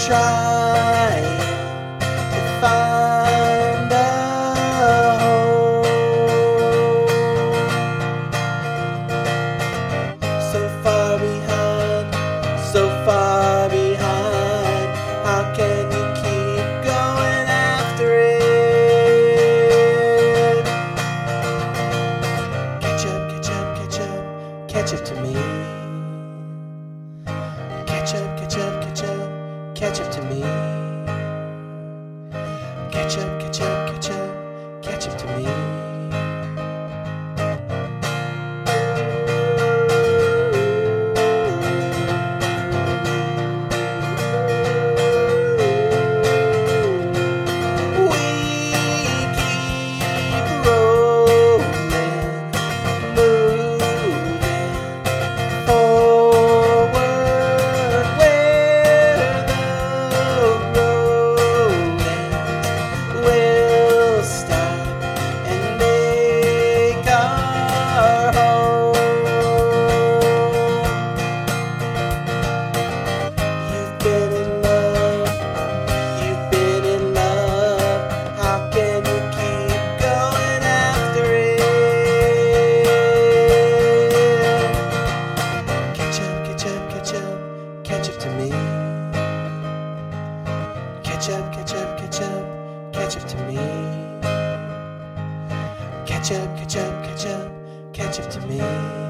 trying to find a home. So far behind, so far behind. How can you keep going after it? Catch up, catch up, catch up, catch up to me. Catch up, catch up, catch up, catch up to me. Catch up, catch up, catch up, catch up to me. We keep rolling, moving forward where the road ends. We'll stop and make our home. You've been in love, you've been in love. How can you keep going after it? Catch up, catch up, catch up, catch up to me. Catch up, catch up, catch up, catch up to me. Catch up, catch up, catch up, catch up to me.